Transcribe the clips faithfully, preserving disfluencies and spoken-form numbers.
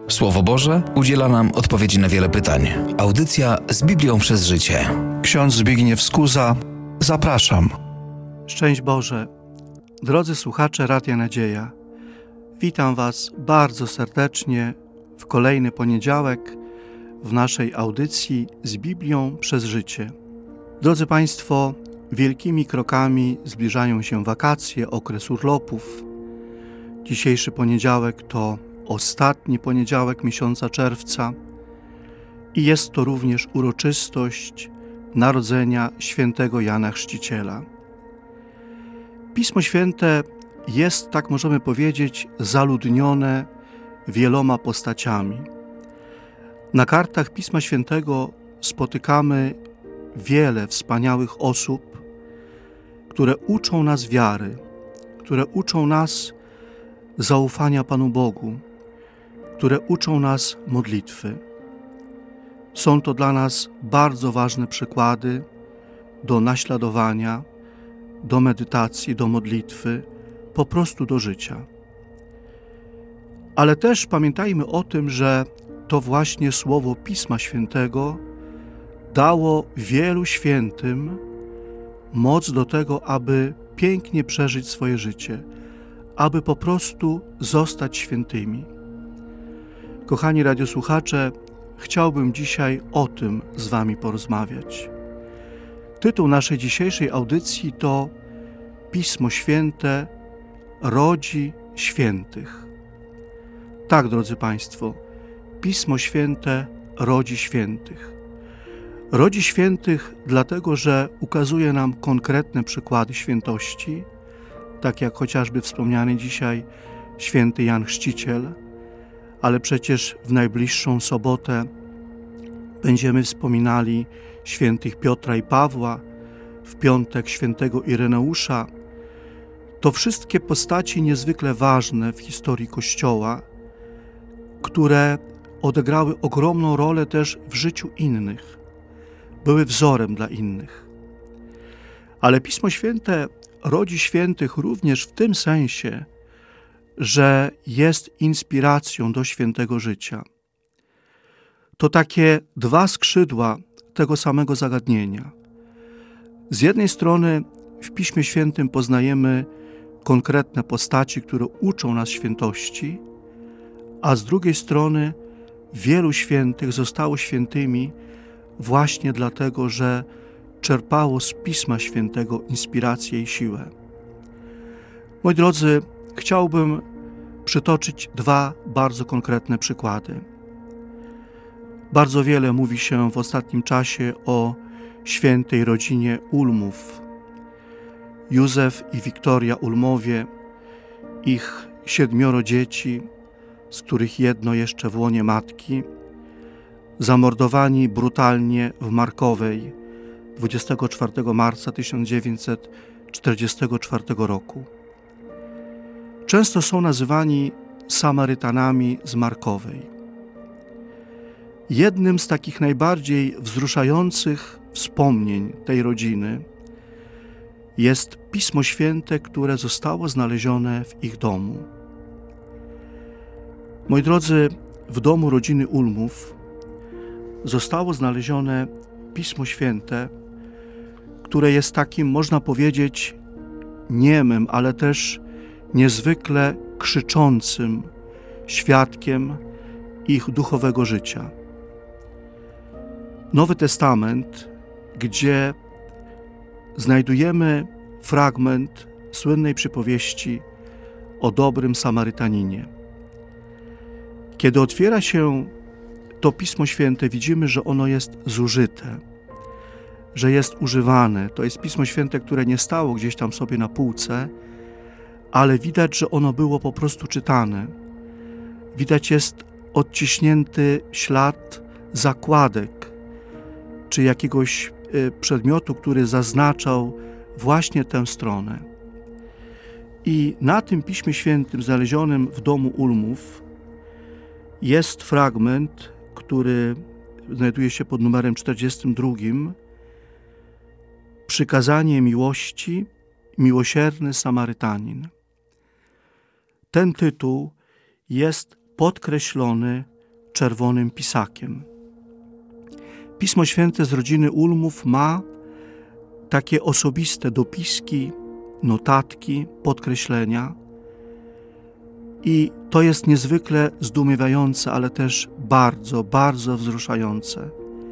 Słowo Boże udziela nam odpowiedzi na wiele pytań. Audycja z Biblią przez życie. Ksiądz Zbigniew Skuza, zapraszam. Szczęść Boże, drodzy słuchacze Radia Nadzieja, witam Was bardzo serdecznie w kolejny poniedziałek w naszej audycji z Biblią przez życie. Drodzy Państwo, wielkimi krokami zbliżają się wakacje, okres urlopów. Dzisiejszy poniedziałek to ostatni poniedziałek miesiąca czerwca i jest to również uroczystość narodzenia świętego Jana Chrzciciela. Pismo Święte jest, tak możemy powiedzieć, zaludnione wieloma postaciami. Na kartach Pisma Świętego spotykamy wiele wspaniałych osób, które uczą nas wiary, które uczą nas zaufania Panu Bogu, które uczą nas modlitwy. Są to dla nas bardzo ważne przykłady do naśladowania, do medytacji, do modlitwy, po prostu do życia. Ale też pamiętajmy o tym, że to właśnie słowo Pisma Świętego dało wielu świętym moc do tego, aby pięknie przeżyć swoje życie, aby po prostu zostać świętymi. Kochani radiosłuchacze, chciałbym dzisiaj o tym z Wami porozmawiać. Tytuł naszej dzisiejszej audycji to Pismo Święte rodzi świętych. Tak, drodzy Państwo, Pismo Święte rodzi świętych. Rodzi świętych dlatego, że ukazuje nam konkretne przykłady świętości, tak jak chociażby wspomniany dzisiaj święty Jan Chrzciciel, ale przecież w najbliższą sobotę będziemy wspominali świętych Piotra i Pawła, w piątek świętego Ireneusza. To wszystkie postaci niezwykle ważne w historii Kościoła, które odegrały ogromną rolę też w życiu innych, były wzorem dla innych. Ale Pismo Święte rodzi świętych również w tym sensie, że jest inspiracją do świętego życia. To takie dwa skrzydła tego samego zagadnienia. Z jednej strony w Piśmie Świętym poznajemy konkretne postaci, które uczą nas świętości, a z drugiej strony wielu świętych zostało świętymi właśnie dlatego, że czerpało z Pisma Świętego inspirację i siłę. Moi drodzy, chciałbym przytoczyć dwa bardzo konkretne przykłady. Bardzo wiele mówi się w ostatnim czasie o świętej rodzinie Ulmów. Józef i Wiktoria Ulmowie, ich siedmioro dzieci, z których jedno jeszcze w łonie matki, zamordowani brutalnie w Markowej dwudziestego czwartego marca tysiąc dziewięćset czterdziestego czwartego roku. Często są nazywani Samarytanami z Markowej. Jednym z takich najbardziej wzruszających wspomnień tej rodziny jest Pismo Święte, które zostało znalezione w ich domu. Moi drodzy, w domu rodziny Ulmów zostało znalezione Pismo Święte, które jest takim, można powiedzieć, niemym, ale też niezwykle krzyczącym świadkiem ich duchowego życia. Nowy Testament, gdzie znajdujemy fragment słynnej przypowieści o dobrym Samarytaninie. Kiedy otwiera się to Pismo Święte, widzimy, że ono jest zużyte, że jest używane. To jest Pismo Święte, które nie stało gdzieś tam sobie na półce, ale widać, że ono było po prostu czytane. Widać jest odciśnięty ślad zakładek, czy jakiegoś przedmiotu, który zaznaczał właśnie tę stronę. I na tym Piśmie Świętym znalezionym w domu Ulmów jest fragment, który znajduje się pod numerem czterdziestym drugim. Przykazanie miłości, miłosierny Samarytanin. Ten tytuł jest podkreślony czerwonym pisakiem. Pismo Święte z rodziny Ulmów ma takie osobiste dopiski, notatki, podkreślenia i to jest niezwykle zdumiewające, ale też bardzo, bardzo wzruszające.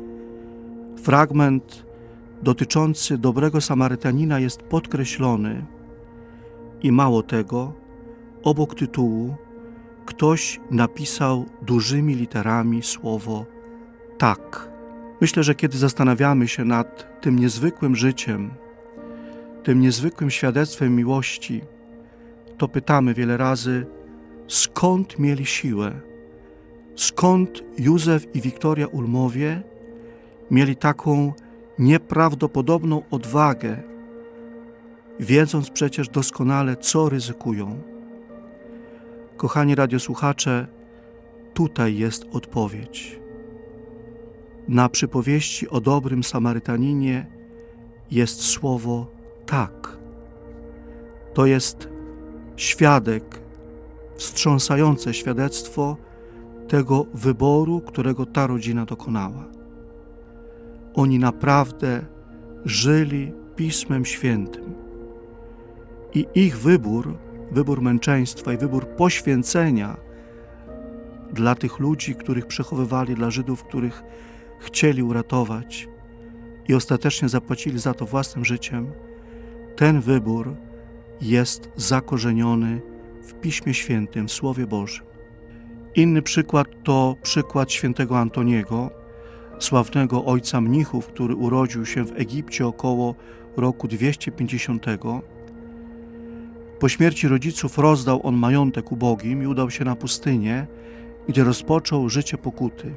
Fragment dotyczący dobrego Samarytanina jest podkreślony i mało tego, obok tytułu ktoś napisał dużymi literami słowo tak. Myślę, że kiedy zastanawiamy się nad tym niezwykłym życiem, tym niezwykłym świadectwem miłości, to pytamy wiele razy, skąd mieli siłę, skąd Józef i Wiktoria Ulmowie mieli taką nieprawdopodobną odwagę, wiedząc przecież doskonale, co ryzykują. Kochani radiosłuchacze, tutaj jest odpowiedź. Na przypowieści o dobrym Samarytaninie jest słowo tak. To jest świadek, wstrząsające świadectwo tego wyboru, którego ta rodzina dokonała. Oni naprawdę żyli Pismem Świętym. I ich wybór, wybór męczeństwa i wybór poświęcenia dla tych ludzi, których przechowywali, dla Żydów, których chcieli uratować i ostatecznie zapłacili za to własnym życiem, ten wybór jest zakorzeniony w Piśmie Świętym, w Słowie Bożym. Inny przykład to przykład świętego Antoniego, sławnego ojca mnichów, który urodził się w Egipcie około roku dwieście pięćdziesiątego. Po śmierci rodziców rozdał on majątek ubogim i udał się na pustynię, gdzie rozpoczął życie pokuty.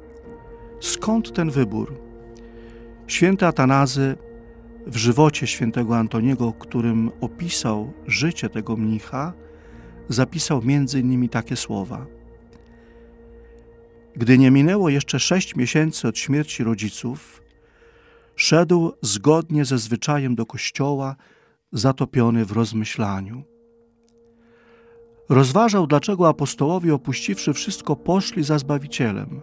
Skąd ten wybór? Święty Atanazy w żywocie świętego Antoniego, którym opisał życie tego mnicha, zapisał między innymi takie słowa. Gdy nie minęło jeszcze sześć miesięcy od śmierci rodziców, szedł zgodnie ze zwyczajem do kościoła, zatopiony w rozmyślaniu. Rozważał, dlaczego apostołowie, opuściwszy wszystko, poszli za Zbawicielem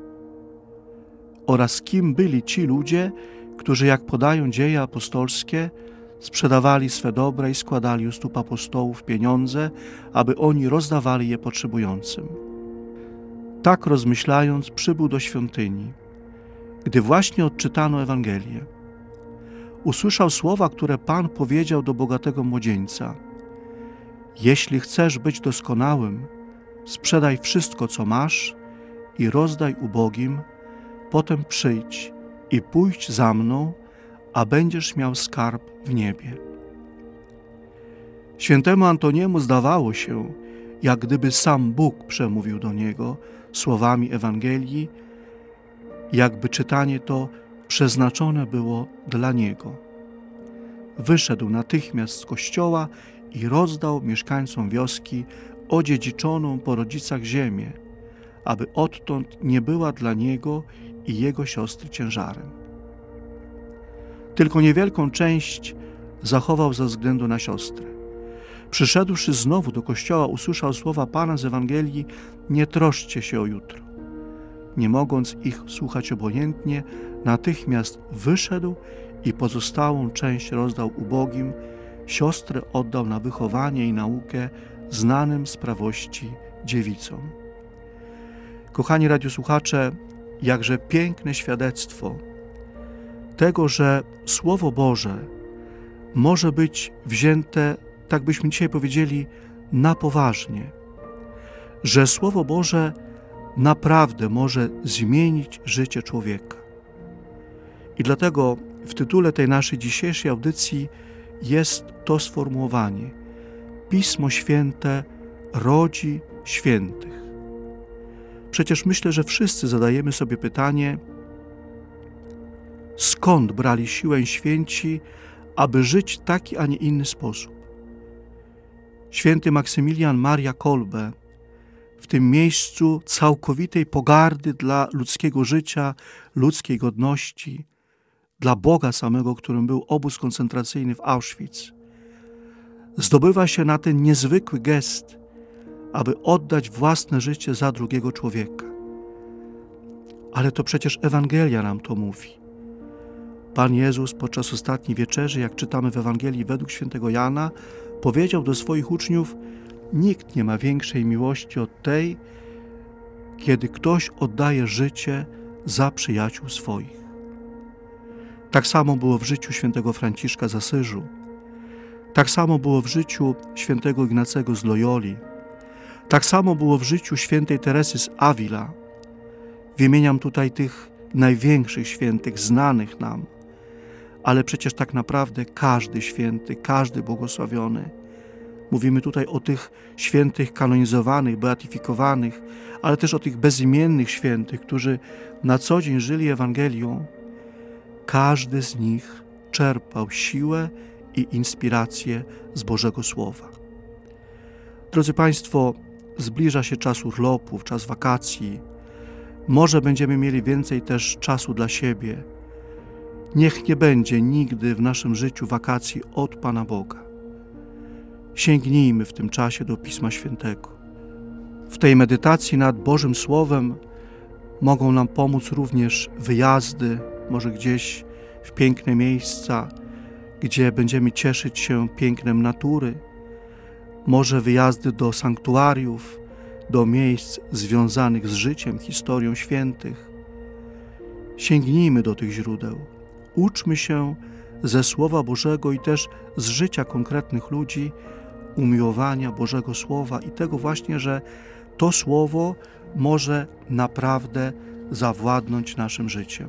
oraz kim byli ci ludzie, którzy, jak podają dzieje apostolskie, sprzedawali swe dobra i składali u stóp apostołów pieniądze, aby oni rozdawali je potrzebującym. Tak rozmyślając, przybył do świątyni, gdy właśnie odczytano Ewangelię. Usłyszał słowa, które Pan powiedział do bogatego młodzieńca. Jeśli chcesz być doskonałym, sprzedaj wszystko, co masz i rozdaj ubogim, potem przyjdź i pójdź za mną, a będziesz miał skarb w niebie. Świętemu Antoniemu zdawało się, jak gdyby sam Bóg przemówił do niego słowami Ewangelii, jakby czytanie to przeznaczone było dla niego. Wyszedł natychmiast z kościoła i rozdał mieszkańcom wioski odziedziczoną po rodzicach ziemię, aby odtąd nie była dla niego i jego siostry ciężarem. Tylko niewielką część zachował ze względu na siostrę. Przyszedłszy znowu do kościoła, usłyszał słowa Pana z Ewangelii: nie troszczcie się o jutro. Nie mogąc ich słuchać obojętnie, natychmiast wyszedł i pozostałą część rozdał ubogim, siostrę oddał na wychowanie i naukę znanym z prawości dziewicom. Kochani radiosłuchacze, jakże piękne świadectwo tego, że Słowo Boże może być wzięte, tak byśmy dzisiaj powiedzieli, na poważnie, że Słowo Boże naprawdę może zmienić życie człowieka. I dlatego w tytule tej naszej dzisiejszej audycji jest to sformułowanie: Pismo Święte rodzi świętych. Przecież myślę, że wszyscy zadajemy sobie pytanie, skąd brali siłę święci, aby żyć w taki, a nie inny sposób. Święty Maksymilian Maria Kolbe w tym miejscu całkowitej pogardy dla ludzkiego życia, ludzkiej godności, dla Boga samego, którym był obóz koncentracyjny w Auschwitz, zdobywa się na ten niezwykły gest, aby oddać własne życie za drugiego człowieka. Ale to przecież Ewangelia nam to mówi. Pan Jezus podczas ostatniej wieczerzy, jak czytamy w Ewangelii według świętego Jana, powiedział do swoich uczniów: nikt nie ma większej miłości od tej, kiedy ktoś oddaje życie za przyjaciół swoich. Tak samo było w życiu świętego Franciszka z Asyżu. Tak samo było w życiu świętego Ignacego z Loyoli. Tak samo było w życiu świętej Teresy z Avila. Wymieniam tutaj tych największych świętych, znanych nam, ale przecież tak naprawdę każdy święty, każdy błogosławiony. Mówimy tutaj o tych świętych kanonizowanych, beatyfikowanych, ale też o tych bezimiennych świętych, którzy na co dzień żyli Ewangelią. Każdy z nich czerpał siłę i inspirację z Bożego Słowa. Drodzy Państwo, zbliża się czas urlopów, czas wakacji. Może będziemy mieli więcej też czasu dla siebie. Niech nie będzie nigdy w naszym życiu wakacji od Pana Boga. Sięgnijmy w tym czasie do Pisma Świętego. W tej medytacji nad Bożym Słowem mogą nam pomóc również wyjazdy, może gdzieś w piękne miejsca, gdzie będziemy cieszyć się pięknem natury, może wyjazdy do sanktuariów, do miejsc związanych z życiem, historią świętych. Sięgnijmy do tych źródeł, uczmy się ze Słowa Bożego i też z życia konkretnych ludzi umiłowania Bożego Słowa i tego właśnie, że to Słowo może naprawdę zawładnąć naszym życiem.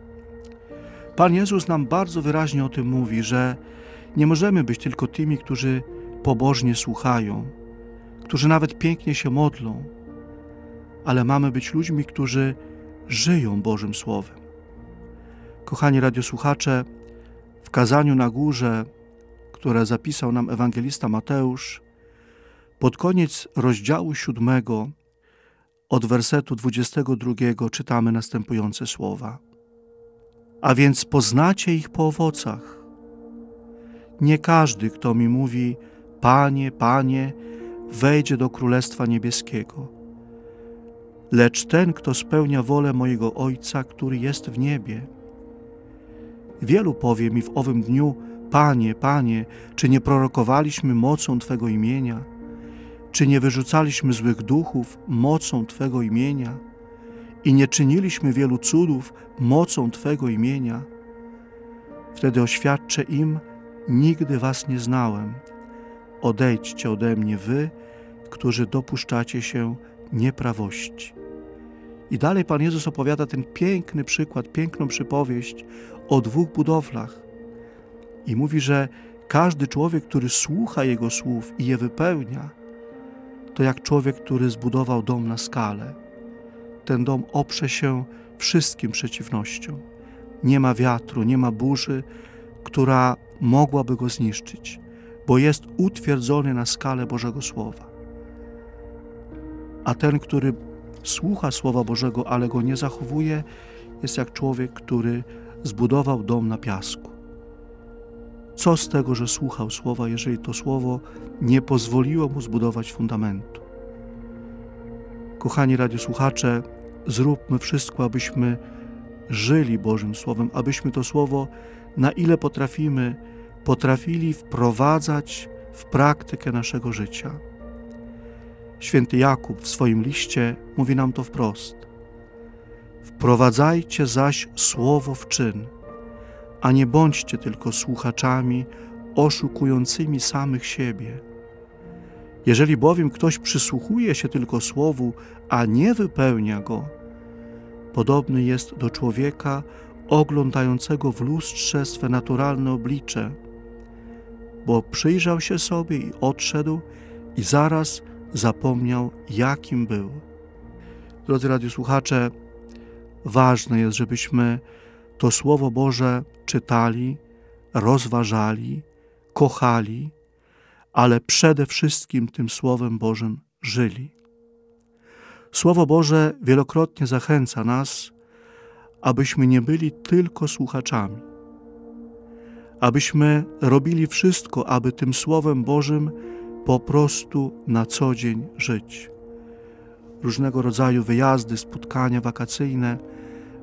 Pan Jezus nam bardzo wyraźnie o tym mówi, że nie możemy być tylko tymi, którzy pobożnie słuchają, którzy nawet pięknie się modlą, ale mamy być ludźmi, którzy żyją Bożym Słowem. Kochani radiosłuchacze, w kazaniu na górze, które zapisał nam ewangelista Mateusz, pod koniec rozdziału siódmego, od wersetu dwudziestego drugiego czytamy następujące słowa. A więc poznacie ich po owocach. Nie każdy, kto mi mówi: Panie, Panie, wejdzie do Królestwa Niebieskiego, lecz ten, kto spełnia wolę mojego Ojca, który jest w niebie. Wielu powie mi w owym dniu: Panie, Panie, czy nie prorokowaliśmy mocą Twego imienia? Czy nie wyrzucaliśmy złych duchów mocą Twego imienia? I nie czyniliśmy wielu cudów mocą Twego imienia? Wtedy oświadczę im: nigdy was nie znałem. Odejdźcie ode mnie wy, którzy dopuszczacie się nieprawości. I dalej Pan Jezus opowiada ten piękny przykład, piękną przypowieść o dwóch budowlach. I mówi, że każdy człowiek, który słucha Jego słów i je wypełnia, to jak człowiek, który zbudował dom na skale. Ten dom oprze się wszystkim przeciwnościom. Nie ma wiatru, nie ma burzy, która mogłaby go zniszczyć, bo jest utwierdzony na skale Bożego Słowa. A ten, który słucha Słowa Bożego, ale go nie zachowuje, jest jak człowiek, który zbudował dom na piasku. Co z tego, że słuchał Słowa, jeżeli to Słowo nie pozwoliło mu zbudować fundamentu? Kochani radiosłuchacze, zróbmy wszystko, abyśmy żyli Bożym Słowem, abyśmy to Słowo, na ile potrafimy, potrafili wprowadzać w praktykę naszego życia. Święty Jakub w swoim liście mówi nam to wprost. Wprowadzajcie zaś Słowo w czyn, a nie bądźcie tylko słuchaczami oszukującymi samych siebie. Jeżeli bowiem ktoś przysłuchuje się tylko Słowu, a nie wypełnia go, podobny jest do człowieka oglądającego w lustrze swe naturalne oblicze, bo przyjrzał się sobie i odszedł i zaraz zapomniał, jakim był. Drodzy radiosłuchacze, ważne jest, żebyśmy to Słowo Boże czytali, rozważali, kochali, ale przede wszystkim tym Słowem Bożym żyli. Słowo Boże wielokrotnie zachęca nas, abyśmy nie byli tylko słuchaczami, abyśmy robili wszystko, aby tym Słowem Bożym po prostu na co dzień żyć. Różnego rodzaju wyjazdy, spotkania wakacyjne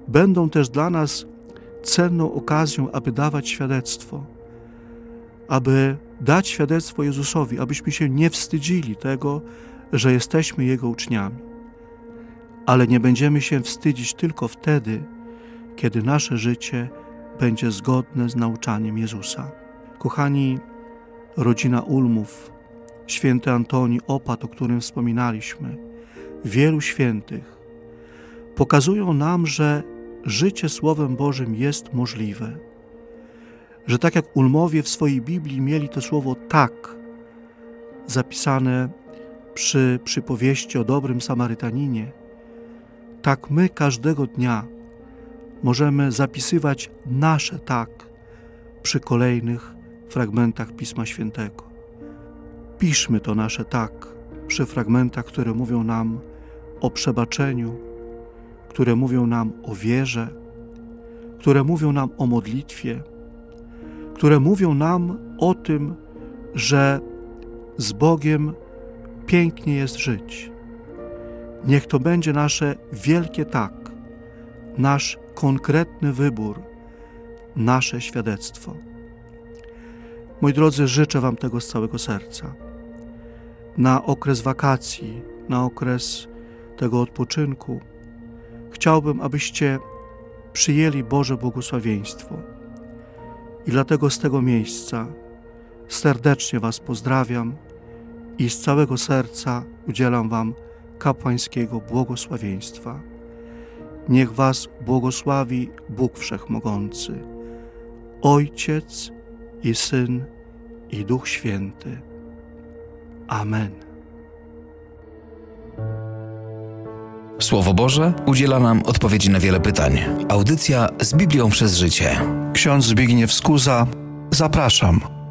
będą też dla nas cenną okazją, aby dawać świadectwo, aby dać świadectwo Jezusowi, abyśmy się nie wstydzili tego, że jesteśmy Jego uczniami. Ale nie będziemy się wstydzić tylko wtedy, kiedy nasze życie będzie zgodne z nauczaniem Jezusa. Kochani, rodzina Ulmów, święty Antoni Opat, o którym wspominaliśmy, wielu świętych, pokazują nam, że życie Słowem Bożym jest możliwe. Że tak jak Ulmowie w swojej Biblii mieli to słowo tak zapisane przy przypowieści o dobrym Samarytaninie, tak my każdego dnia możemy zapisywać nasze tak przy kolejnych fragmentach Pisma Świętego. Piszmy to nasze tak przy fragmentach, które mówią nam o przebaczeniu, które mówią nam o wierze, które mówią nam o modlitwie, które mówią nam o tym, że z Bogiem pięknie jest żyć. Niech to będzie nasze wielkie tak, nasz konkretny wybór, nasze świadectwo. Moi drodzy, życzę Wam tego z całego serca. Na okres wakacji, na okres tego odpoczynku chciałbym, abyście przyjęli Boże błogosławieństwo. I dlatego z tego miejsca serdecznie Was pozdrawiam i z całego serca udzielam Wam kapłańskiego błogosławieństwa. Niech Was błogosławi Bóg Wszechmogący, Ojciec i Syn i Duch Święty. Amen. Słowo Boże udziela nam odpowiedzi na wiele pytań. Audycja z Biblią przez życie. Ksiądz Zbigniew Skuza, zapraszam.